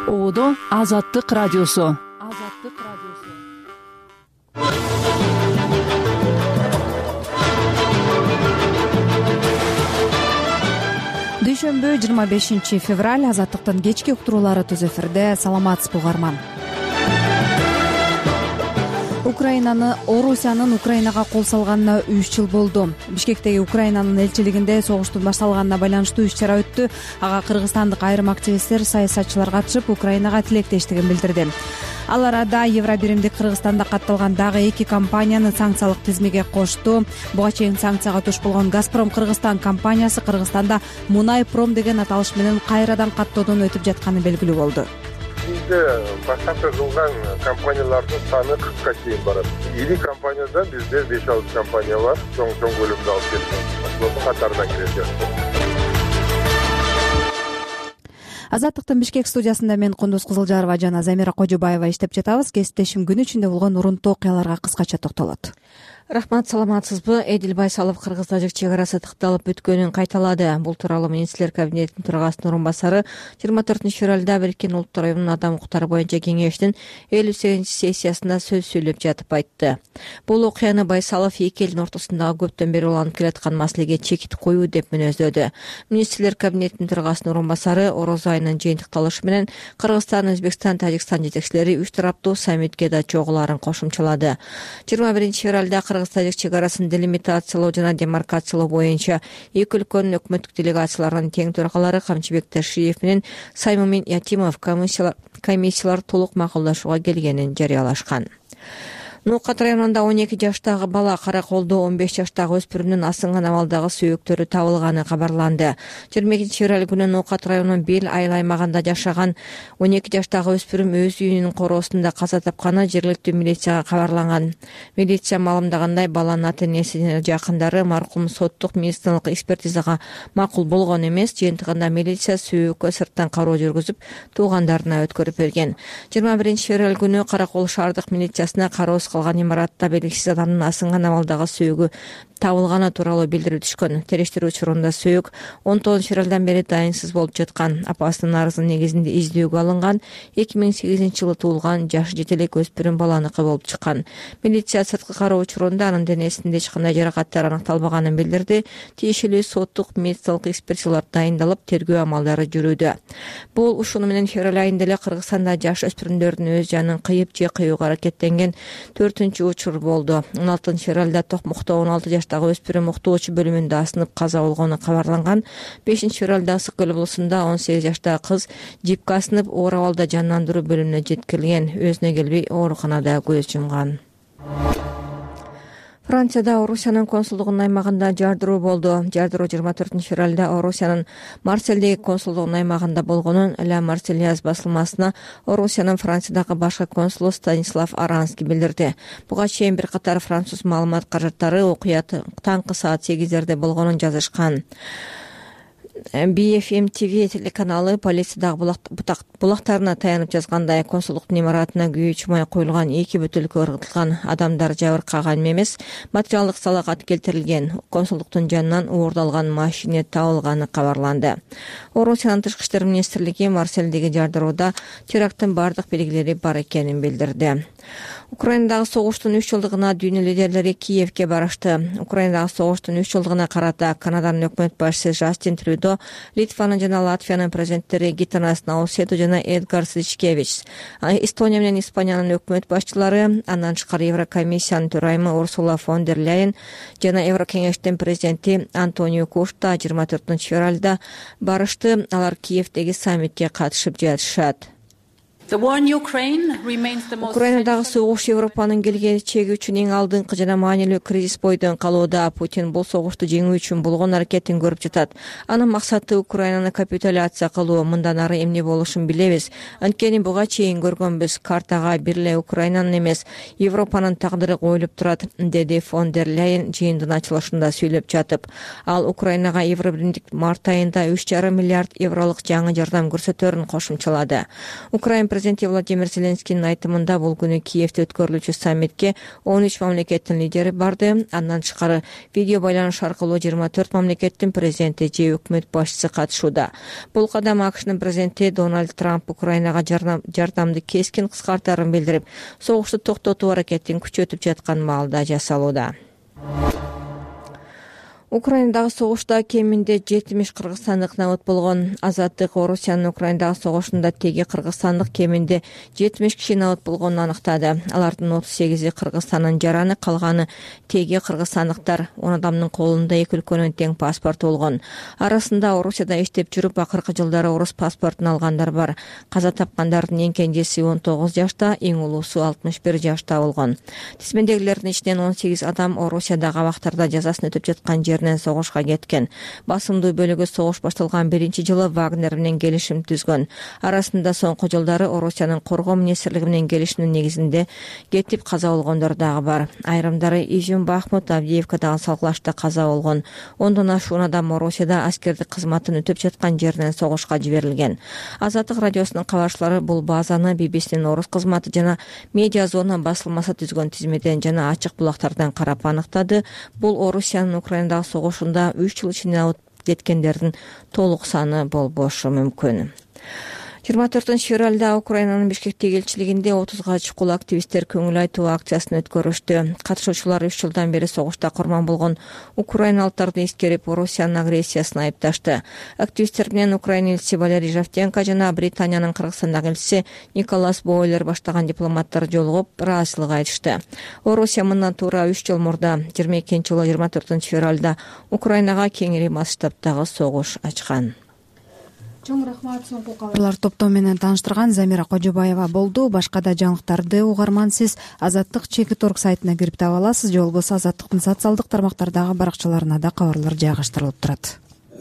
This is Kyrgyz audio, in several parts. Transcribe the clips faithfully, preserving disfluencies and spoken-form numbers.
Оодо Азаттык радиосу. Азаттык радиосу. Дүйшөмбү жыйырма бешинчи февраль Азаттыктын кечки уктуруулары түз эфирде. Саламатсызбы угарман. Украинаны Орусиянын Украинага кол салганына үч жыл болду. Бишкектеги Украинанын элчилигинде согуштун башталганына байланыштуу иш-чара өттү. Ага кыргызстандык айрым активисттер, саясатчылар катышып, Украинага тилектештигин билдирди. Ал арада Евробиримдик Кыргызстанда катталган дагы эки компанияны санкциялык тизмеге кошту. Буга чейин санкцияга туш болгон Газпром Кыргызстан компаниясы Кыргызстанда Мунайпром деген аталыш менен кайрадан каттоодон өтүп жатканы белгилүү болду. Бизде баштапкы кылган компаниялардын саны кыркка чейин барат. Ири компанияда бизде беш алты компания бар, чоң чоң көлөмдө алып келген. Ошонун катарына кирет. Азаттыктын Бишкек студиясында мен Кундуз Кызылжарова жана Замира Кожобаева иштеп жатабыз. Кесиптешим күн ичинде болгон урунтуу окуяларга кыскача токтолот. Рахмат, саламатсызбы? Эдил Байсалов Кыргыз-тажик чек арасы тыкталып бүткөнүн кайталады. Бул тууралуу министрлер кабинетинин төрагасынын орун басары жыйырма төртүнчү февралда Бириккен Улуттар уюмунун адам укуктары боюнча кеңештин элүү сегизинчи сессиясында сөз сүйлөп жатып айтты. Бул окуяны Байсалов эки элдин ортосундагы көптөн бери уланып келаткан маселеге чекит коюу деп мүнөздөдү. Министрлер кабинетинин төрагасынын орун басары Ороз айынын жыйынтыкталышы менен Кыргызстан, Өзбекстан, Тажикстан жетекчилери үч тараптуу саммитке да чогулаарын кошумчалады. жыйырма биринчи февралда Кыргыз-тажик чек арасын делимитациялоо жана демаркациялоо боюнча эки өлкөнүн өкмөттүк делегацияларынын тең төрагалары Камчыбек Ташиев менен Саймумин Ятимов комиссиялар толук макулдашууга келгенин жарыялашкан. Нукат районунда он эки жаштагы бала, Караколдо он беш жаштагы өспүрүмдүн асынган абалдагы сөөктөрү табылганы кабарланды. жыйырма экинчи февраль күнү Нукат районунун Бел айыл аймагында жашаган он эки жаштагы өспүрүм өз үйүнүн короосунда каза тапканы жергиликтүү милицияга кабарланган. Милиция маалымдагандай, баланын ата-энеси жана жакындары маркум соттук медициналык экспертизага макул болгон эмес. Жыйынтыгында милиция сөөккө сырттан кароо жүргүзүп, туугандарына өткөрүп берген. жыйырма биринчи февраль күнү Каракол шаардык милициясына кароо калган имаратта белгисиз адамдын асынган абалдагы сөөгү табылганы тууралуу билдирип түшкөн. Териштирүү учурунда сөөк он тогузунчу февралдан бери дайынсыз болуп жаткан. Апасынын арызынын негизинде издөөгө алынган эки миң сегизинчи жылы туулган жашы жети элек өспүрүм баланыкы болуп чыккан. Милиция сырткы кароо учурунда анын денесинде эч кандай жаракаттар аныкталбаганын билдирди. Тиешелүү соттук медициналык экспертизалар дайындалып, тергөө амалдары жүрүүдө. Бул ушуну менен февраль айында эле Кыргызстанда жаш өспүрүмдөрдүн өз жанын кыйып же кыюуга аракеттенген төртүнчү учур болду. он алтынчы февралда Токмокто он алты жаштагы өспүрүм уктоочу бөлүмүндө асынып каза болгону кабарланган. бешинчи февралда Ысык көл облусунда он сегиз жаштагы кыз жипке асынып оор абалда жандандыруу бөлүмүнө жеткирилген. Өзүнө келбей ооруканада көз жумган. Францияда Орусиянын консулдугунун аймагында жардыруу болду. Жардыруу жыйырма төртүнчү февралда Орусиянын Марсельдеги консулдугунун аймагында болгонун Ла Марсельяз басылмасына Орусиянын Франциядагы башкы консулу Станислав Аранский билдирди. Буга чейин бир катар француз маалымат каражаттары окуя таңкы саат сегиздерде болгонун жазышкан. би эф эм ти ви телеканалы полициядагы булактарына таянып жазгандай, консулдуктун имаратына күйүү чумай коюлган эки бөтөлкө ыргытылган, адамдар жабыркаган эмес, материалдык залалат келтирилген. Консулдуктун жанынан уурдалган машина табылганы кабарланды. Орусиянын тышкы иштер министрлиги Марсельдеги жардырууда теракттын бардык белгилери бар экенин билдирди. Украинадагы согуштун үч жылдыгына дүйнө лидерлери Киевке барышты. Украинадагы согуштун үч жылдыгына карата Канаданын өкмөт башчысы Жастин Трюдо, Литванын жана Латвиянын президенттери Гитанас Наусету жана Эдгар Сичкевич, Эстония менен Испаниянын өкмөт башчылары, андан тышкары Еврокомиссиянын төрайымы Урсула фон дер Ляйен жана Еврокеңештин президенти Антонио Кошта жыйырма төртүнчү февралда барышты. Алар Киевдеги саммитке катышып жатышат. Украинадагы согуш Европанын келечеги үчүн эң алдыңкы жана маанилүү кризис бойдон калууда. Путин бул согушту жеңүү үчүн болгон аракетин көрүп жатат. Анын максаты Украинаны капитуляция кылуу. Мындан ары эмне болушун билебиз. Анткени буга чейин көргөнбүз. Картага бир эле Украинанын эмес, Европанын тагдыры коюлуп турат, деди фон дер Ляйен жыйындын ачылышында сүйлөп жатып. Ал Украинага Евробиримдик март айында үч жарым миллиард евролук жаңы жардам көрсөтөрүн кошумчалады. Украин президенти Владимир Зеленскийдин айтымында бул күнү Киевде өткөрүлүүчү саммитке он үч мамлекеттин лидери барды. Андан тышкары видео байланыш аркылуу жыйырма төрт мамлекеттин президенти же өкмөт башчысы катышууда. Бул кадам АКШнын президенти Дональд Трамп Украинага жардамды кескин кыскартаарын билдирип, согушту токтотуу аракетин күчөтүп жаткан маалда жасалууда. Украинадагы согушта кеминде жетимиш кыргызстандык набыт болгон. Азаттык Орусиянын Украинадагы согушунда теги кыргызстандык кеминде жетимиш киши набыт болгонун аныктады. Алардын отуз сегизи Кыргызстандын жараны, калганы теги кыргызстандыктар. он адамдын колунда эки өлкөнүн тең паспорту болгон. Арасында Орусияда иштеп жүрүп, акыркы жылдары орус паспортун алгандар бар. Каза тапкандардын эң кенжеси он тогуз жашта, эң улуусу алтымыш бир жашта болгон. Тизмедегилердин ичинен он сегиз адам Орусиядагы абактарда жазасын өтөп жаткан жеринен согушка кеткен. Басымдуу бөлүгү согуш башталган биринчи жылы Вагнер менен келишим түзгөн. Арасында соңку жылдары Орусиянын коргоо министрлиги менен келишимдин негизинде кетип каза болгондор дагы бар. Айрымдары Изюм, Бахмут, Авдеевкадагы салгылашта каза болгон. Ондон ашуун адам Орусияда аскердик кызматын өтөп жаткан жеринен согушка жиберилген. Азаттык радиосунун кабарчылары бул базаны би би синин орус кызматы жана Медиа Зона басылмасы түзгөн тизмеден жана ачык булактардан карап аныктады. Бул Орусиянын Украинадагы согушунда үч жыл ичинде алып кеткендердин толук саны болбошу мүмкүн. жыйырма төртүнчү февралда Украинанын Бишкектеги элчилигинде отузга чукул активисттер көңүл айтуу акциясын өткөрүштү. Катышуучулар үч жылдан бери согушта курман болгон украиналыктарды эскерип, Орусиянын агрессиясын айыпташты. Активисттер менен Украина элчиси Валерий Жавтенко жана Британиянын Кыргызстандагы элчиси Николас Бойлер баштаган дипломаттар жолугуп, ыраазычылык айтышты. Орусия мындан туура үч жыл мурда жыйырма экинчи жылы жыйырма төртүнчү февралда Украинага кеңири масштабтагы согуш ачкан. Чоң рахмат. Соңку кабарлар топтоо менен тааныштырган Замира Кожобаева болду. Башка да жаңылыктарды угарман сиз Азаттык чекит точка орг сайтына кирип таба аласыз. Же болбосо Азаттыктын социалдык тармактардагы баракчаларына да кабарлар жайгаштырылып турат.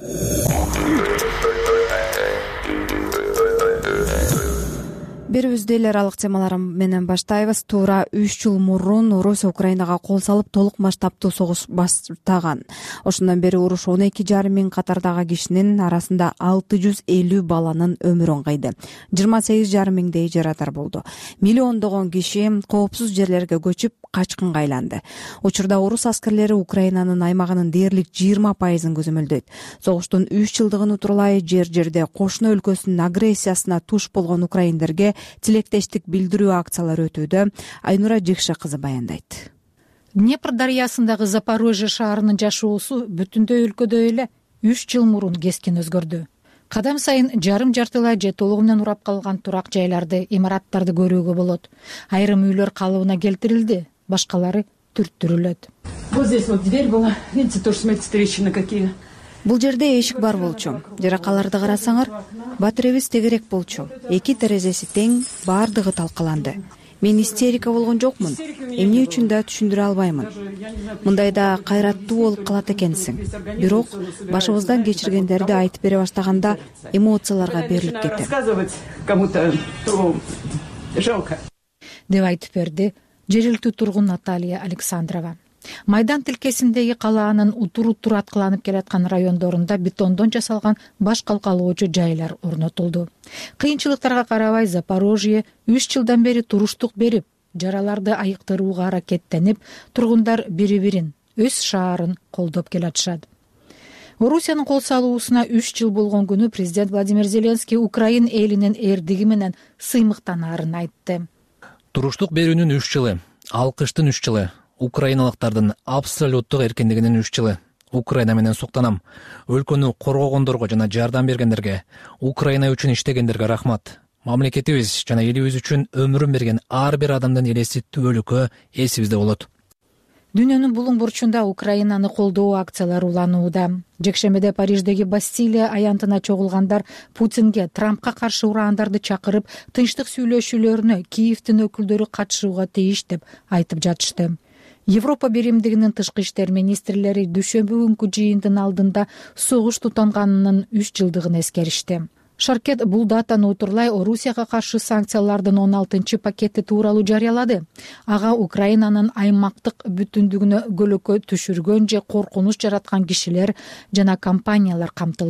Берүүбүздү эл аралык темалар менен баштайбыз. Туура үч жыл мурун Орусия Украинага кол салып, толук масштабтуу согуш баштаган. Ошондон бери уруш он эки жарым миң катардагы кишинин арасында алты жүз элүү баланын өмүрүн кыйды. жыйырма сегиз жарым миңдей жарадар болду. Миллиондогон киши коопсуз жерлерге көчүп, качкынга айланды. Учурда орус аскерлери Украинанын аймагынын дээрлик жыйырма пайызын көзөмөлдөйт. Согуштун үч жылдыгын утурлай жер-жерде кошуна өлкөсүнүн агрессиясына туш болгон украиндерге тилектештик билдирүү акциялары өтүүдө. Айнура Жекше кызы баяндайт. Днепр дарыясындагы Запорожье шаарынын жашоосу бүтүндөй өлкөдө эле үч жыл мурун кескин өзгөрдү. Кадам сайын жарым жартылай же толугу менен урап калган турак жайларды, имараттарды көрүүгө болот. Айрым үйлөр калыбына келтирилди, башкалары түрттүрүлөт. Вот здесь вот дверь была, видите, тоже смотрите, трещины какие. Бул жерде эшик бар болчу. Жаракаларды карасаңар, батиребиз тегерек болчу. Эки терезеси тең, баардыгы талкаланды. Мен истерика болгон жокмун. Эмне үчүн да түшүндүрө албаймын. Мындайда кайраттуу болуп калат экенсиң. Бирок башыбыздан кечиргендерди айтып бере баштаганда эмоцияларга берилип кетем. Рассказывать кому-то, то жалко. Деп айтып берди жергиликтүү тургун Наталья Александрова. Майдан тилкесиндеги калаанын утур-утур аткыланып келаткан райондорунда бетондон жасалган баш калкалоочу жайлар орнотулду. Кыйынчылыктарга карабай Запорожье үч жылдан бери туруштук берип, жараларды айыктырууга аракеттенип, тургундар бири-бирин, өз шаарын колдоп келатышат. Орусиянын кол салуусуна үч жыл болгон күнү президент Владимир Зеленский Украин элинин эрдиги менен сыймыктанаарын айтты. Туруштук берүүнүн үч жылы, алкыштын үч жылы, украиналыктардын абсолюттук эркиндигинин үч жылы. Украина менен суктанам. Өлкөнү коргогондорго жана жардам бергендерге, Украина үчүн иштегендерге рахмат. Мамлекетибиз жана элибиз үчүн өмүрүн берген ар бир адамдын элеси түбөлүккө эсибизде болот. Дүйнөнүн булуң бурчунда Украинаны колдоо акциялары уланууда. Жекшембиде Париждеги Бастилия аянтына чогулгандар Путинге Трампка каршы ураандарды чакырып, тынчтык сүйлөшүүлөрүнө Киевдин өкүлдөрү катышууга тийиш деп айтып жатышты. Европа биримдигинин тышкы иштер министрлери дүйшөмбү күнкү жыйындын алдында согуш тутанганынын үч жылдыгын эскеришти. Шаркет бул датаны утурлай Орусияга каршы санкциялардын он алтынчы пакети тууралуу жарыялады. Ага Украинанын аймактык бүтүндүгүнө көлөкө түшүргөн же коркунуч жараткан кишилер жана компаниялар камтылды.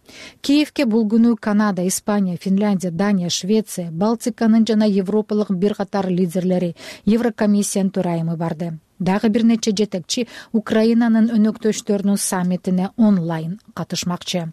Киевке бул күнү Канада, Испания, Финляндия, Дания, Швеция, Балтиканын жана Европалык бир катар лидерлери, Еврокомиссиянын төрайымы барды. Дагы бир нече жетекчи Украинанын өнөктөштөрүнүн саммитине онлайн катышмакчы.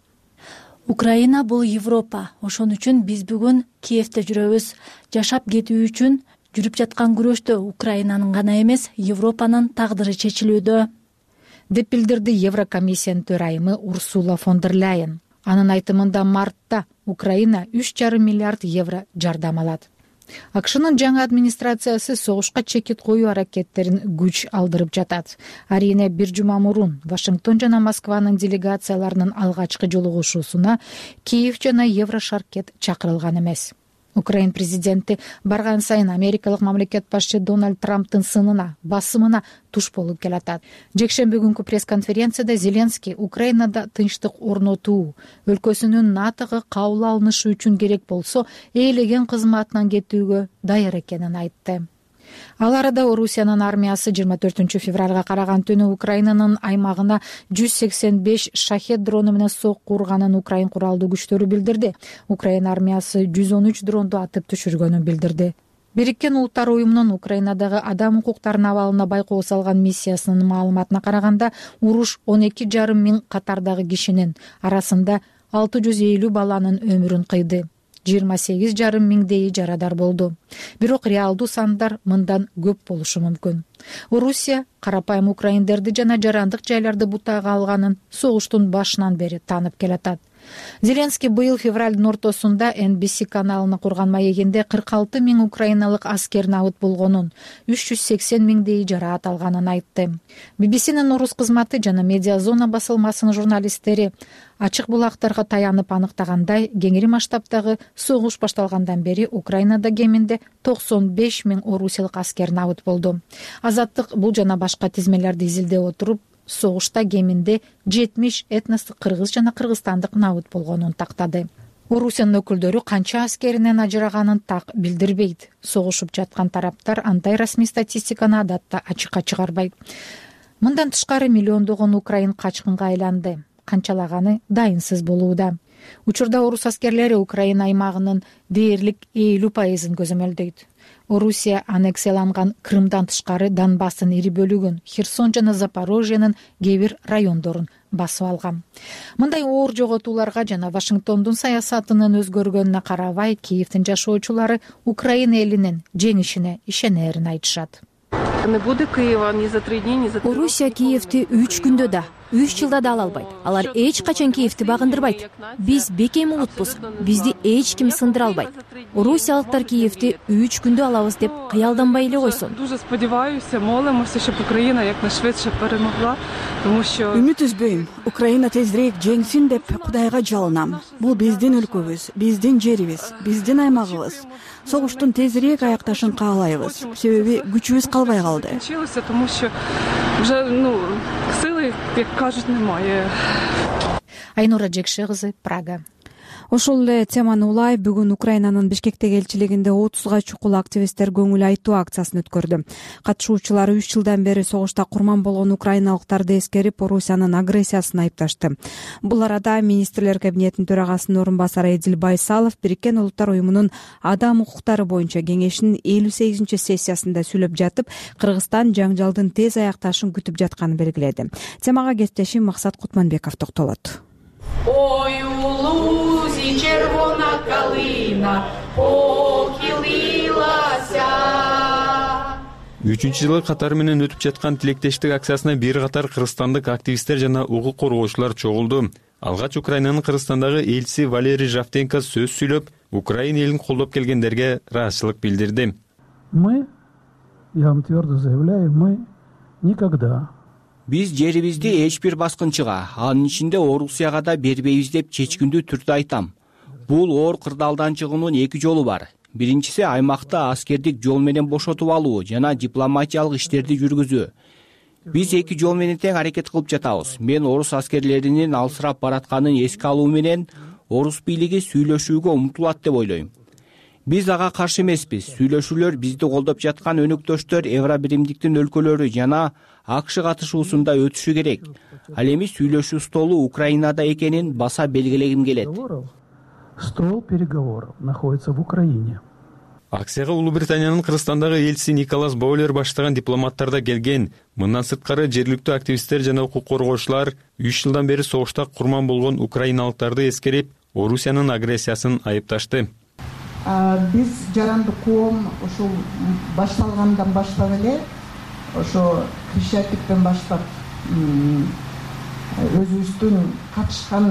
Украина бул Европа. Ошон үчүн биз бүгүн Киевте жүрөбүз. Жашап кетүү үчүн жүрүп жаткан күрөштө Украинанын гана эмес, Европанын тагдыры чечилүүдө, деп билдирди Еврокомиссиянын төрайымы Урсула фон дер Ляйен. Анын айтымында мартта Украина үч жарым миллиард евро жардам алат. АКШнын жаңы администрациясы согушка чекит коюу аракеттерин күч алдырып жатат. Арийне бир жума мурун Вашингтон жана Москванын делегацияларынын алгачкы жолугушуусуна Киев жана Еврошаркет чакырылган эмес. Украин президенти барган сайын америкалык мамлекет башчы Дональд Трамптын сынына, басымына туш болуп келатат. Жекшемби күнкү пресс-конференцияда Зеленский Украинада тынчтык орнотуу, өлкөсүнүн НАТОго кабыл алынышы үчүн керек болсо ээлеген кызматынан кетүүгө даяр экенин айтты. Ал арада Орусиянын армиясы жыйырма төртүнчү февралга караган түнү Украинанын аймагына жүз сексен беш шахет дрону менен сокку урганын Украин куралдуу күчтөрү билдирди. Украин армиясы жүз он үч дронду атып түшүргөнүн билдирди. Бириккен Улуттар уюмунун Украинадагы адам укуктарынын абалына байкоо салган миссиясынын маалыматына караганда, уруш он эки жарым миң катардагы кишинин арасында алты жүз элүү баланын өмүрүн кыйды. жыйырма сегиз жарым миңдейи жарадар болду. Бирок реалдуу сандар мындан көп болушу мүмкүн. Орусия карапайым украиндерди жана жарандык жайларды бутага алганын согуштун башынан бери таанып келатат. Зеленский быйыл февралдын ортосунда эн би си каналына курган маегинде кырк алты миң украиналык аскер набыт болгонун, үч жүз сексен миңдейи жараат алганын айтты. би би синин орус кызматы жана Медиа Зона басылмасынын журналисттери ачык булактарга таянып аныктагандай, кеңири масштабтагы согуш башталгандан бери Украинада кеминде токсон беш миң орусиялык аскер набыт болду. Азаттык бул жана башка тизмелерди изилдеп отуруп, согушта кеминде жетимиш этностук кыргыз жана кыргызстандык набыт болгонун тактады. Орусиянын өкүлдөрү канча аскеринен ажыраганын так билдирбейт. Согушуп жаткан тараптар андай расмий статистиканы адатта ачыкка чыгарбайт. Мындан тышкары миллиондогон украин качкынга айланды. Канчалаганы дайынсыз болууда. Учурда орус аскерлери Украина аймагынын дээрлик элүү пайызын көзөмөлдөйт. Орусия аннексияланган Крымдан тышкары Донбасстын ири бөлүгүн, Херсон жана Запорожьенын кээ бир райондорун басып алган. Мындай оор жоготууларга жана Вашингтондун саясатынын өзгөргөнүнө карабай, Киевдин жашоочулары Украина элинин жеңишине ишенерин айтышат. Орусия Киевти үч күндө да, үч жылда да ала албайт. Алар эч качан Киевти багындырбайт. Биз бекем улутпуз, бизди эч ким сындыра албайт. Орусиялыктар Киевти үч күндө алабыз деп кыялданбай эле койсун. Үмүт үзбөйм. Украина тезирээк жеңсин деп Кудайга жалынам. Бул биздин өлкөбүз, биздин жерибиз, биздин аймагыбыз. Согуштун тезирээк аякташын каалайбыз. Себеби күчүбүз калбай калды. Айнура Жекше кызы, Прага. Ошол эле теманы улай бүгүн Украинанын Бишкектеги элчилигинде отузга чукул активисттер көңүл айтуу акциясын өткөрдү. Катышуучулар үч жылдан бери согушта курман болгон украиналыктарды эскерип, Орусиянын агрессиясын айыпташты. Бул арада министрлер кабинетинин төрагасынын орун басары Эдил Байсалов Бириккен Улуттар уюмунун адам укуктары боюнча кеңешинин элүү сегизинчи сессиясында сүйлөп жатып, Кыргызстан жаңжалдын тез аякташын күтүп жатканын белгиледи. Темага кесиптешим Максат Кутманбеков токтолот. Ой, у лузі червона калина похилилася. Үчүнчү жылы катары менен өтүп жаткан тилектештик акциясына бир катар кыргызстандык активисттер жана укук коргоочулар чогулду. Алгач Украинанын Кыргызстандагы элчиси Валерий Жавтенко сөз сүйлөп, Украина элин колдоп келгендерге ыраазычылык билдирди. Мы, я вам твердо заявляю, мы никогда Биз жерибизди эч бир баскынчыга, анын ичинде Орусияга да бербейбиз деп чечкиндүү түрдө айтам. Бул оор кырдаалдан чыгуунун эки жолу бар. Биринчиси аймакта аскердик жол менен бошотуп алуу жана дипломатиялык иштерди жүргүзүү. Биз эки жол менен тең аракет кылып жатабыз. Мен орус аскерлеринин алсырап баратканын эске алуу менен орус бийлиги сүйлөшүүгө умтулат деп ойлойм. биз ага каршы эмеспиз. Сүйлөшүүлөр бизди колдоп жаткан өнөктөштөр Евробиримдиктин өлкөлөрү жана АКШ катышуусунда өтүшү керек. Ал эми сүйлөшүү столу Украинада экенин баса белгилегим келет. Стол переговоров находится в Украине. Акцияга Улуу Британиянын Кыргызстандагы элчиси Николас Боулер баштаган дипломаттар да келген. Мындан сырткары жергиликтүү активисттер жана укук коргоочулар үч жылдан бери согушта курман болгон украиналыктарды эскерип, Орусиянын агрессиясын айыпташты. Биз жаранды коом ушул башталгандан баштап эле ошо Крещатиктен баштап өзүбүздүн катышкан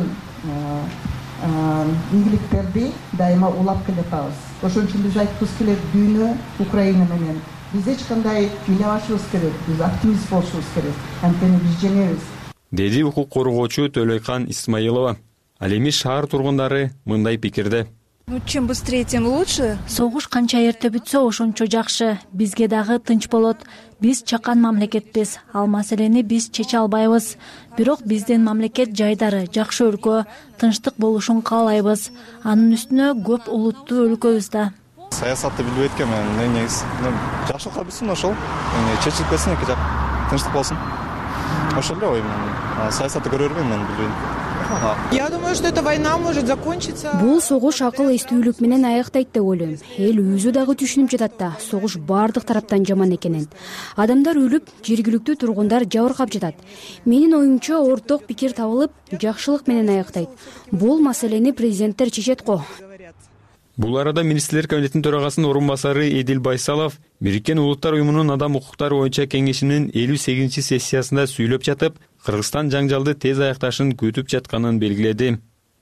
ийгиликтерди дайыма улап келатабыз. Ошон үчүн биз айткыбыз келет, дүйнө Украина менен. Биз эч кандай ыйлабашыбыз керек, биз оптимист болушубуз керек. Анткени биз жеңебиз. Деди укук коргоочу Төлөйкан Исмаилова. Ал эми шаар тургундары мындай пикирде. Ну, чем быстрее, тем лучше. Согуш канча эрте бүтсө, ошончо жакшы. Бизге дагы тынч болот. Биз чакан мамлекетпиз. Ал маселени биз чече албайбыз. Бирок биздин мамлекет жайдары, жакшы өлкө, тынчтык болушун каалайбыз. Анын үстүнө көп улуттуу өлкөбүз да. Саясатты билбейт экенмин. Негизи жакшылыкка бүтсүн ошол. Чечилип кетсин эки жак. Тынчтык болсун. Ошол эле оюм. Саясатты көрө бербейм мен, билбейм. Я думаю, что эта война может закончиться. Бул согуш акыл эстүүлүк менен аяктайт деп ойлойм. Эл өзү дагы түшүнүп жатат да, согуш баардык тараптан жаман экенин. Адамдар өлүп, жергиликтүү тургундар жабыркап жатат. Менин оюмча орток пикир табылып, жакшылык менен аяктайт. Бул маселени президенттер чечет го. Бул арада министрлер кабинетинин төрагасынын орун басары Эдил Байсалов Бириккен Улуттар уюмунун Адам укуктары боюнча кеңешинин элүү сегизинчи сессиясында сүйлөп жатып, Кыргызстан жаңжалды тез аякташын күтүп жатканын белгиледи.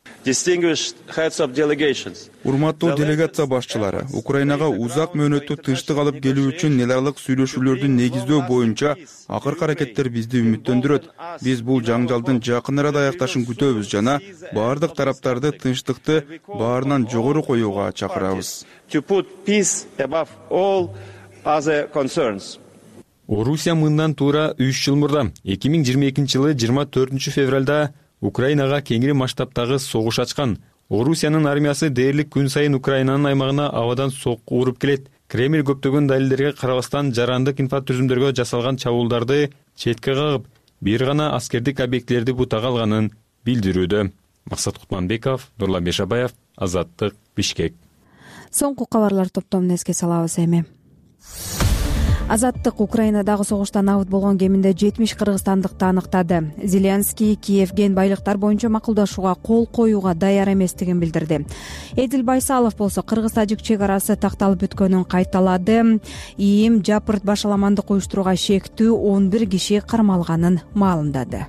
Урматтуу делегация башчылары, Украинага узак мөөнөттүү тынчтык алып келүү үчүн эл аралык сүйлөшүүлөрдү негиздөө боюнча акыркы аракеттер бизди үмүттөндүрөт. Биз бул жаңжалдын жакын арада аякташын күтөбүз жана баардык тараптарды тынчтыкты баарынан жогору коюуга чакырабыз. Орусия мындан туура үч жыл мурда эки миң жыйырма экинчи жылы жыйырма төртүнчү февралда Украинага кеңири масштабтагы согуш ачкан. Орусиянын армиясы дээрлик күн сайын Украинанын аймагына абадан сокку уруп келет. Кремль көптөгөн далилдерге карабастан жарандык инфратүзүмдөргө жасалган чабуулдарды четке кагып, бир гана аскердик объектилерди бутага алганын билдирүүдө. Максат Кутманбеков, Нурлан Бешабаев, Азаттык, Бишкек. Соңку кабарлар топтомун эске салабыз эми. Азаттык Украинадагы согуштан абыт болгон кеминде жетимиш кыргызстандыкты аныктады. Зеленский Киевген байлыктар боюнча макулдашууга кол коюуга даяр эместигин билдирди. Эдил Байсалов болсо кыргыз-тажик чек арасы такталып бүткөнүн кайталады. ИИМ жапырт башаламандык уюштурууга шектүү он бир киши кармалганын маалымдады.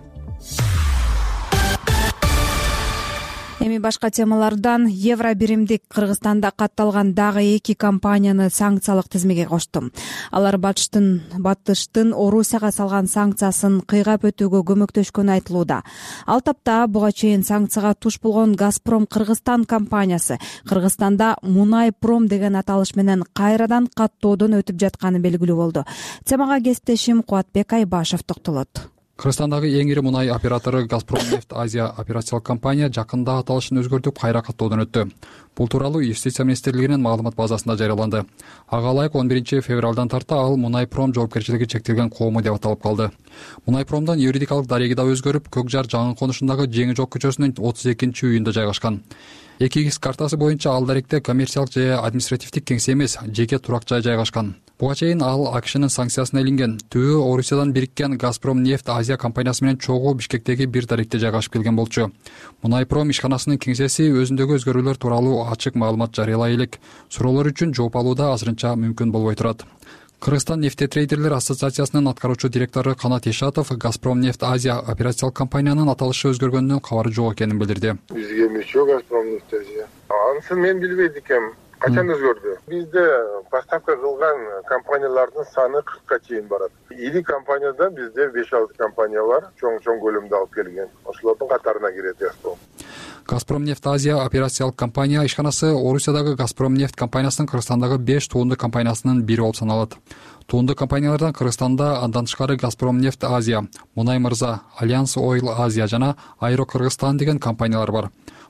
Эми башка темалардан Евробиримдик Кыргызстанда катталган дагы эки компанияны санкциялык тизмеге кошту. Алар батыштын батыштын Орусияга салган санкциясын кыйгап өтүүгө көмөктөшкөнү айтылууда. Ал тапта буга чейин санкцияга туш болгон Газпром Кыргызстан компаниясы Кыргызстанда Мунайпром деген аталыш менен кайрадан каттоодон өтүп жатканы белгилүү болду. Темага кесиптешим Кубатбек Айбашев токтолот. Кыргызстандагы эң ири мунай оператору Газпром нефть Азия операциялык компания жакында аталышын өзгөртүп кайра каттоодон өттү. Бул тууралуу Юстиция министрлигинин маалымат базасында жарыяланды. Ага ылайык он биринчи февралдан тарта ал Мунайпром жоопкерчилиги чектелген коому деп аталып калды. Мунайпромдун юридикалык дареги да өзгөрүп, Көк жар жаңы конушундагы Жеңи жок көчөсүнүн отуз экинчи үйүндө жайгашкан. эки икс картасы боюнча ал даректе коммерциялык же административдик кеңсе эмес, жеке турак жай жайгашкан. Буга чейин ал АКШнын санкциясына илинген. Түбү Орусиядан бириккен Газпром нефть Азия компаниясы менен чогуу Бишкектеги бир даректе жайгашып келген болчу. Мунайпром ишканасынын кеңсеси өзүндөгү өзгөрүүлөр тууралуу ачык маалымат жарыялай элек. Суроолор үчүн жооп алууда азырынча мүмкүн болбой турат. Кыргызстан нефтетрейдерлер ассоциациясынын аткаруучу директору Канат Ишатов Газпром нефть Азия операциялык компаниянын аталышы өзгөргөнүнөн кабары жок экенин билдирди. Бизге эмче Газпром нефть Азия. Анысын мен билбейт экенмин. Качан өзгөрдү? Бизде поставка кылган компаниялардын саны кыркка чейин барат. Ири компанияда бизде беш алты компания бар, чоң-чоң көлөмдө алып келген. Ошолордун катарына кирет Газпром. Газпром нефть Азия операциялык компания ишканасы Орусиядагы Газпром нефть компаниясынын Кыргызстандагы беш туунду компаниясынын бири болуп саналат. Туунду компаниялардан Кыргызстанда андан тышкары Газпром нефть Азия, Мунай Мырза, Альянс Ойл Азия жана Аэро Кыргызстан деген компаниялар бар.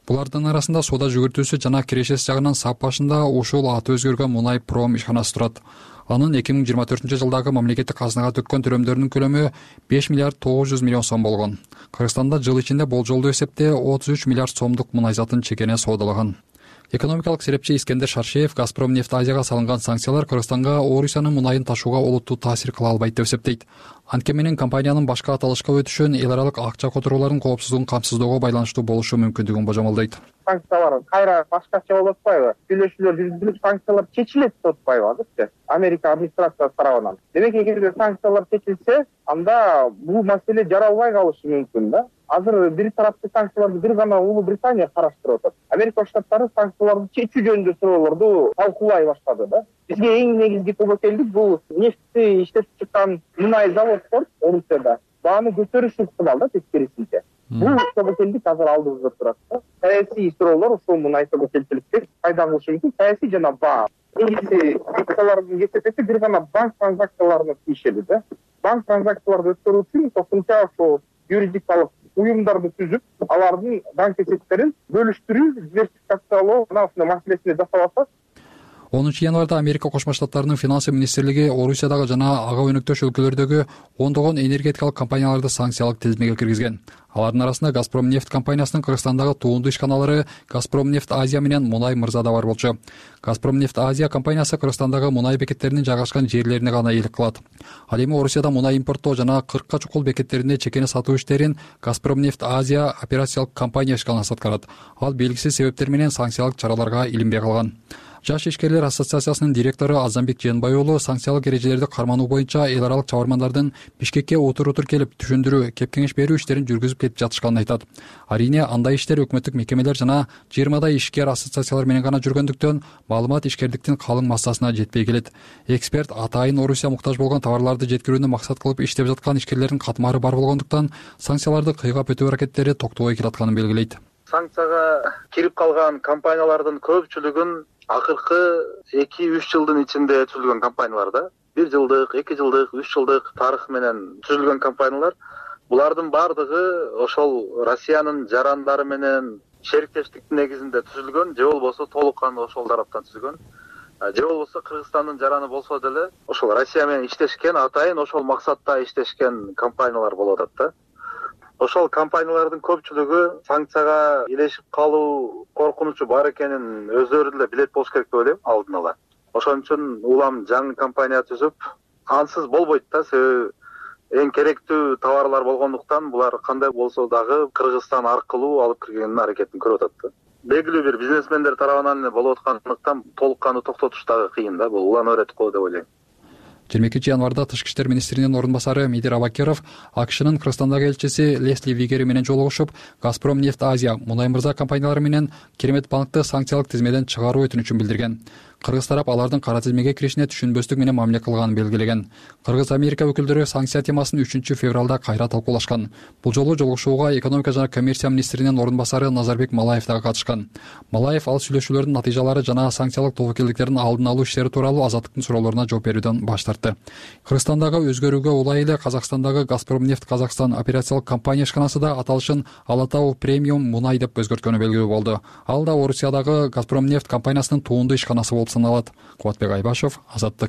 Булардын арасында соода жүгүртүүсү жана кирешеси жагынан сап башында ушул аты өзгөргөн мунай пром ишканасы турат. Анын эки миң жыйырма төртүнчү жылдагы мамлекеттик казынага төккөн төлөмдөрүнүн көлөмү беш миллиард тогуз жүз миллион сом болгон. Кыргызстанда жыл ичинде болжолдуу эсепте отуз үч миллиард сомдук мунай затын чекене соодалаган. Экономикалык серепчи Искендер Шаршеев Газпромнефть Азияга салынган санкциялар Кыргызстанга Орусиянын мунайын ташууга олуттуу таасир кыла албайт деп эсептейт. Анткени менен компаниянын башка аталышка өтүшүн эл аралык акча которуулардын коопсуздугун камсыздоого байланыштуу болушу мүмкүндүгүн божомолдойт. Санкциялар кайра башкача болуп атпайбы? Сүйлөшүүлөр жүргүзүлүп, санкциялар чечилет деп атпайбы азырчы? Америка администрациясы тарабынан. Демек, эгерде санкциялар чечилсе, анда бул маселе жаралбай калышы мүмкүн да. Азыр бир тараптуу санкцияларды бир гана Улуу Британия караштырып атат. Америка Штаттары санкцияларды чечүү жөнүндө суроолорду талкуулай баштады да. Бизге эң негизги тобокелдик бул нефтти иштетип чыккан мунай заводдор Орусияда бааны көтөрүш ыктымал да тескерисинче. Бул тобокелдик азыр алдыбызда турат да. Саясий суроолор ушул мунай тобокелчиликти пайда кылышы мүмкүн. Саясий жана баа. Негизи санкциялардын кесепети бир гана банк транзакцияларына тийишели да. Банк транзакцияларды өткөрүү үчүн кошумча ошол юридикалык уюмдарды түзүп, алардын банк эсептерин бөлүштүрүү, диверсификациялоо маселесине жасалса. онунчу январда Америка Кошмо Штаттарынын финансы министрлиги Орусиядагы жана ага өнөктөш өлкөлөрдөгү ондогон энергетикалык компанияларды санкциялык тизмеге киргизген. Алардын арасында Газпромнефть компаниясынын Кыргызстандагы туунду ишканалары Газпромнефть Азия менен Мунай Мырза да бар болчу. Газпромнефть Азия компаниясы Кыргызстандагы мунай бекеттеринин жайгашкан жерлерине ганаээлик кылат. Ал эми Орусияда мунай импорттоо жана кыркка чукул бекеттерине чекене сатуу иштерин Газпромнефть Азия операциялык компания ишканасы аткарат. Ал белгисиз себептер менен санкциялык чараларга илинбей калган. Жаш ишкерлер ассоциациясынын директору Азамбек Жээнбай уулу санкциялык эрежелерди кармануу боюнча эл аралык чабармандардын Бишкекке отур-отур келип түшүндүрүү, кеп-кеңеш берүү иштерин жүргүзүп кетип жатышканын айтат. Арийне андай иштер өкмөттүк мекемелер жана жыйырмадай ишкер ассоциациялар менен гана жүргөндүктөн маалымат ишкердиктин калың массасына жетпей келет. Эксперт атайын Орусия муктаж болгон товарларды жеткирүүнү максат кылып иштеп жаткан ишкерлердин катмары бар болгондуктан санкцияларды кыйгап өтүү аракеттери токтобой келатканын белгилейт. Санкцияга кирип калган компаниялардын көпчүлүгүн акыркы эки үч жылдын ичинде түзүлгөн компаниялар да. бир жылдык, эки жылдык, үч жылдык тарых менен түзүлгөн компаниялар. Булардын бардыгы ошол Россиянын жарандары менен шериктештиктин негизинде түзүлгөн, же болбосо толук кандуу ошол тараптан түзүлгөн. Же болбосо Кыргызстандын жараны болсо деле ошол Россия менен иштешкен, атайын ошол максатта иштешкен компаниялар болуп атат да. Ошол компаниялардын көпчүлүгү санкцияга илешип калуу коркунучу бар экенин өздөрү деле билет болуш керек деп ойлойм алдын ала. Ошон үчүн улам жаңы компания түзүп, ансыз болбойт да, себеби эң керектүү товарлар болгондуктан булар кандай болсо дагы Кыргызстан аркылуу алып киргенин аракетин көрүп атат да. Белгилүү бир бизнесмендер тарабынан болуп аткандыктан толук кандуу токтотуш дагы кыйын да, бул улам өөрөтүп коет деп ойлойм. жыйырма экинчи январда Тышкы иштер министринин орун басары Мидир Абакеров АКШнын Кыргызстандагы элчиси Лесли Вигери менен жолугушуп, Газпромнефть Азия, Мунай Мырза компаниялары менен Керемет банкты санкциялык тизмеден чыгаруу өтүнүчүн билдирген. Кыргыз тарап алардын кара тизмеге киришине түшүнбөстүк менен мамиле кылганын белгилеген. Кыргыз Америка өкүлдөрү санкция темасын үчүнчү февралда кайра талкуулашкан. Бул жолу жолугушууга экономика жана коммерция министринин орун басары Назарбек Малаев дагы катышкан. Малаев ал сүйлөшүүлөрдүн натыйжалары жана санкциялык тобокелдиктердин алдын алуу иштери тууралуу Азаттыктын суроолоруна жооп берүүдөн баш тартты. Кыргызстандагы өзгөрүүгө улай эле Казакстандагы Газпромнефть Казакстан операциялык компания ишканасы да аталышын Ала Тау премиум мунай деп өзгөрткөнү белгилүү болду. Ал да Орусиядагы Газпромнефть компаниясынын туунду ишканасы болуп саналат. Кубатбек Айбашев, Азаттык.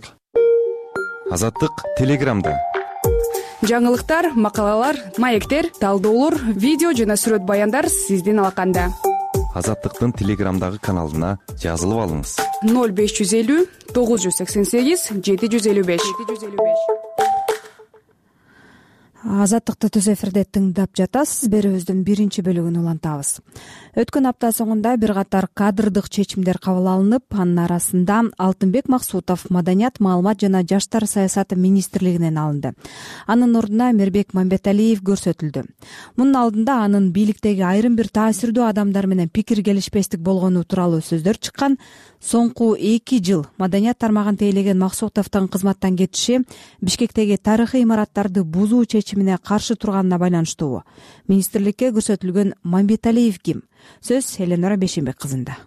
Азаттык Телеграмда. Жаңылыктар, макалалар, маектер, талдоолор, видео жана сүрөт баяндар сиздин алаканда. Азаттыктын Телеграмдагы каналына жазылып алыңыз. ноль беш жүз элүү тогуз жүз сексен сегиз жети жүз элүү беш. Азаттыкты түз эфирде тыңдап жатасыз. Берүүбүздүн биринчи бөлүгүн улантабыз. Өткөн апта соңунда бир катар кадрдык чечимдер кабыл алынып, анын арасында Алтынбек Максутов Маданият, маалымат жана жаштар саясаты министрлигинен алынды. Анын ордуна Мирбек Мамбеталиев көрсөтүлдү. Мунун алдында анын бийликтеги айрым бир таасирдүү адамдар менен пикир келишпестик болгону тууралуу сөздөр чыккан. Соңку эки жыл Маданият тармагын тейлеген Максутовдун кызматтан кетиши Бишкектеги тарыхый имараттарды бузуу чечимине каршы турганына байланыштуу. Министрликке көрсөтүлгөн Мамбеталиев ким? Сөз Эленора Бешенбек кызында.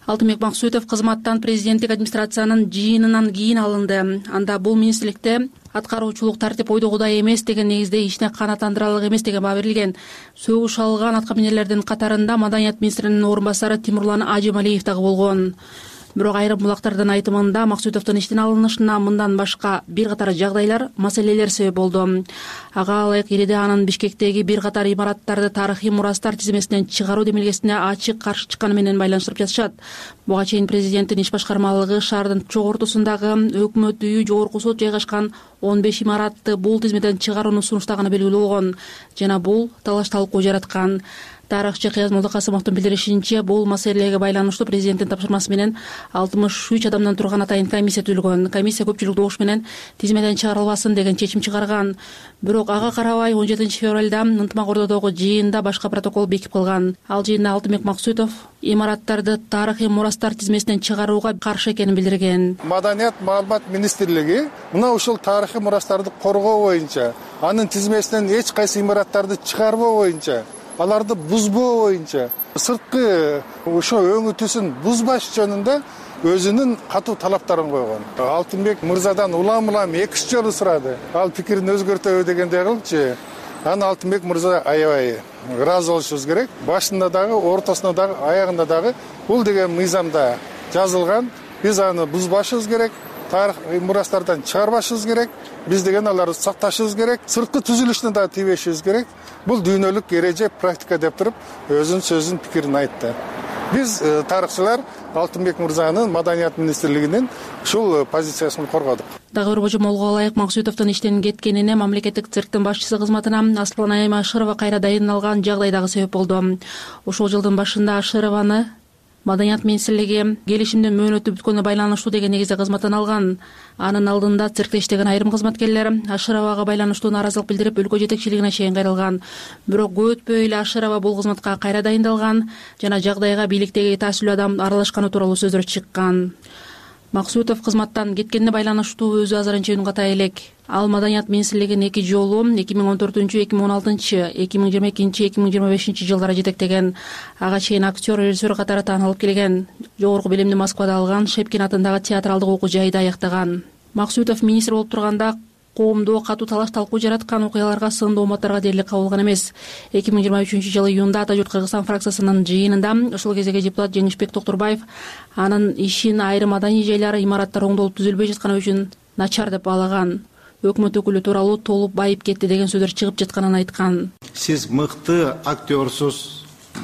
Алтынбек Максутов кызматтан президенттик администрациянын жыйынынан кийин алынды. Анда бул министрликте аткаруучулук тартип ойдогудай эмес деген негизде ишине канааттандырарлык эмес деген баа берилген. Сөгүш алган аткаминерлердин катарында маданият министринин орун басары Тимурлан Ажималиев дагы болгон. Бирок айрым булактардын айтымында Максутовдун иштен алынышына мындан башка бир катар жагдайлар, маселелер себеп болду. Ага ылайык Ириде анын Бишкектеги бир катар имараттарды тарыхый мурастар тизмесинен чыгаруу демилгесине ачык каршы чыкканы менен байланыштырып жатышат. Буга чейин президенттин иш башкармалыгы шаардын чок ортосундагы өкмөт үйү, жогорку сот жайгашкан он беш имаратты бул тизмеден чыгарууну сунуштаганы белгилүү болгон жана бул талаш талкуу жараткан. Тарыхчы Кыяз Молдокасымовдун билдиришинче, бул маселеге байланыштуу президенттин тапшырмасы менен алтымыш үч адамдан турган атайын комиссия түзүлгөн. Комиссия көпчүлүк добуш менен тизмеден чыгарылбасын деген чечим чыгарган. Бирок ага карабай он жетинчи февралда ынтымак ордодогу жыйында башка протокол бекип калган. Ал жыйында Алтынбек Максутов имараттарды тарыхый мурастар тизмесинен чыгарууга каршы экенин билдирген. Маданият маалымат министрлиги мына ушул тарыхый мурастарды коргоо боюнча, анын тизмесинен эч кайсы имараттарды чыгарбоо боюнча, аларды бузбоо боюнча, сырткы ошо өңүтүсүн бузбаш жөнүндө өзүнүн катуу талаптарын койгон. Алтынбек мырзадан улам улам эки үч жолу сурады. Ал пикирин өзгөртөбү дегендей кылчу. Аны Алтынбек мырза аябай ыраазы болушубуз керек. Башында дагы, ортосунда дагы, аягында дагы бул деген мыйзамда жазылган. Биз аны бузбашыбыз керек. Тарых мурастардан чыгарбашыбыз керек. Биз деген аларды сакташыбыз керек. Сырткы түзүлүшүнө дагы тийбешибиз керек. Бул дүйнөлүк эреже, практика деп туруп өзүнүн сөзүн, пикирин айтты. Биз тарыхчылар Алтынбек мырзанын маданият министрлигинин ушул позициясын коргодук. Дагы бир божомолго ылайык Максутовдун иштен кеткенине мамлекеттик цирктин башчысы кызматына Асланайым Ашырова кайра дайындалган жагдай дагы себеп болду. Ошол жылдын башында Ашырованы Маданият министрлиги келишимдин мөөнөтү бүткөнүнө байланыштуу деген негизде кызматтан алган. Анын алдында циркте иштеген айрым кызматкерлер Ашыровага байланыштуу нааразылык билдирип, өлкө жетекчилигине чейин кайрылган. Бирок көп өтпөй эле Ашырова бул кызматка кайра дайындалган жана жагдайга бийликтеги таасирлүү адам аралашканы тууралуу сөздөр чыккан. Максутов кызматтан кеткенине байланыштуу өзү азырынча үн ката элек. Ал Маданият министрлигин эки жолу эки миң он төртүнчү, эки миң он алтынчы, эки миң жыйырма экинчи, эки миң жыйырма бешинчи жылдары жетектеген. Ага чейин актер, режиссер катары таанылып келген. Жогорку билимди Москвада алган, Шепкин атындагы театралдык окуу жайда аяктаган. Максутов министр болуп турганда коомдо катуу талаш талкуу жараткан окуяларга, сындуу уматтарга дээрлик кабылган эмес. эки миң жыйырма үчүнчү жылы июнда Ата журт Кыргызстан фракциясынын жыйынында ошол кездеги депутат Жеңишбек Токтурбаев анын ишин айрым маданий жайлар, имараттар оңдолуп түзүлбөй жатканы үчүн начар деп баалаган. Өкмөт өкүлү тууралуу толуп байып кетти деген сөздөр чыгып жатканын айткан. Сиз мыкты актерсуз,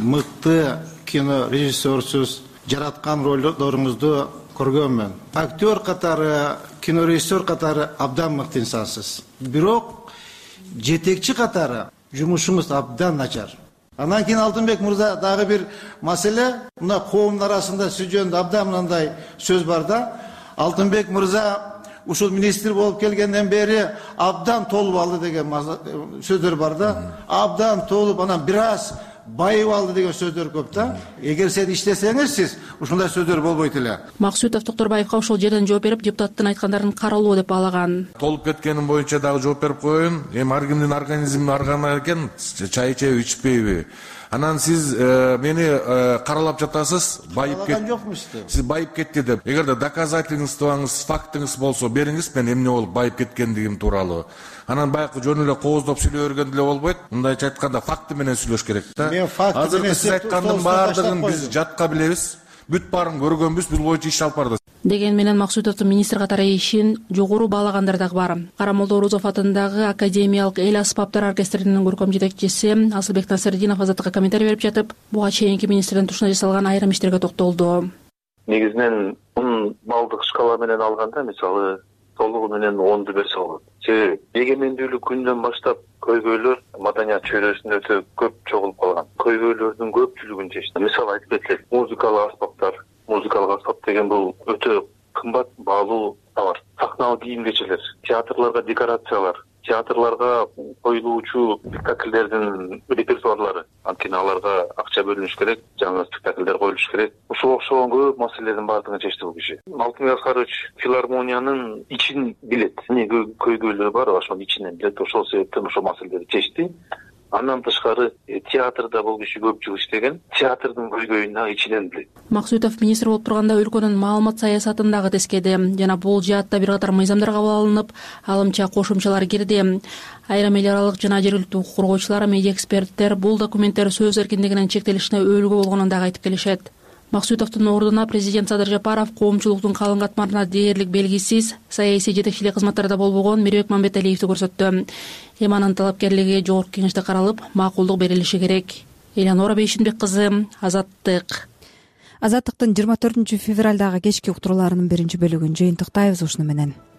мыкты кино режиссерсуз, жараткан ролдоруңузду көргөнмүн. Актер катары, кинорежиссер катары абдан мыкты инсансыз. Бирок жетекчи катары жумушуңуз абдан начар. Анан кийин Алтынбек мырза дагы бир маселе, мына коомдун арасында сиз жөнүндө абдан мындай сөз бар да. Алтынбек мырза ушул министр болуп келгенден бери абдан толуп алды деген сөздөр бар да. Абдан толуп, анан бир аз байып алды деген сөздөр көп да. Эгер сен иштесеңиз, сиз ушундай сөздөр болбойт эле. Максутов Токтурбаевга ошол жерден жооп берип, депутаттын айткандарын каралуу деп баалаган. Толуп кеткеним боюнча дагы жооп берип коеюн. Эми ар кимдин организми ар кандай экен, чай ичеби, ичпейби. Анан сиз э, мени э, каралап жатасыз, байып кетти. Сиз байып кетти деп. Эгерде доказательствоңуз, фактыңыз болсо бериңиз, мен эмне болуп байып кеткендигим тууралуу. Анан баягы жөн эле кооздоп сүйлөй берген деле болбойт. Мындайча айтканда факты менен сүйлөш керек да. Азыркы сиз айткандын баардыгын биз жатка билебиз. Бүт баарын көргөнбүз, бул боюнча иш алып бардык. Деген менен Максутовдун министр катары ишин жогору баалагандар дагы бар. Карамолдо Орозов атындагы Академиялык эл аспаптар оркестринин көркөм жетекчиси Асылбек Насырдинов Азаттыкка комментарий берип жатып, буга чейинки министрдин тушуна жасалган айрым иштерге токтолду. Негизинен он балдык шкала менен алганда, мисалы толугу менен онду берсе болот. Себеби эгемендүүлүк күнүнөн баштап көйгөйлөр маданият чөйрөсүндө өтө көп чогулуп калган. Көйгөйлөрдүн көпчүлүгүн чечти. Мисалы айтып кетсек, музыкалык аспаптар, музыкалык аспап деген бул өтө кымбат, баалуу товар. Сахналык кийим-кечелер, театрларга декорациялар, театрларга коюлуучу спектакльдердин репертуарлары, анткени аларга акча бөлүнүш керек, жаңы спектакльдер коюлуш керек. Ошого окшогон көп маселелердин баардыгын чечти бул киши. Алтынбек Аскарович филармониянын ичин билет. Эмне көйгөйлөр бар, ошонун ичинен билет. Ошол себептен ошол маселелерди чечти. Андан тышкары театрда бул киши көп жыл иштеген, театрдын көйгөйүн ичинен билет. Максутов министр болуп турганда өлкөнүн маалымат саясатын дагы тескеди жана бул жаатта бир катар мыйзамдар кабыл алынып, алымча кошумчалар кирди. Айрым эл аралык жана жергиликтүү укук коргоочулар, медиа эксперттер бул документтер сөз эркиндигинин чектелишине өбөлгө болгонун дагы айтып келишет. Максутовдун ордуна президент Садыр Жапаров коомчулуктун калың катмарына дээрлик белгисиз саясий жетекчилик кызматтарда болбогон Мирбек Мамбеталиевди көрсөттү. Эми анын талапкерлиги жогорку кеңеште каралып, макулдук берилиши керек. Элянора Бейшинбек кызы, Азаттык. Азаттыктын жыйырма төртүнчү февралдагы кечки уктурууларынын биринчи бөлүгүн жыйынтыктайбыз ушуну менен.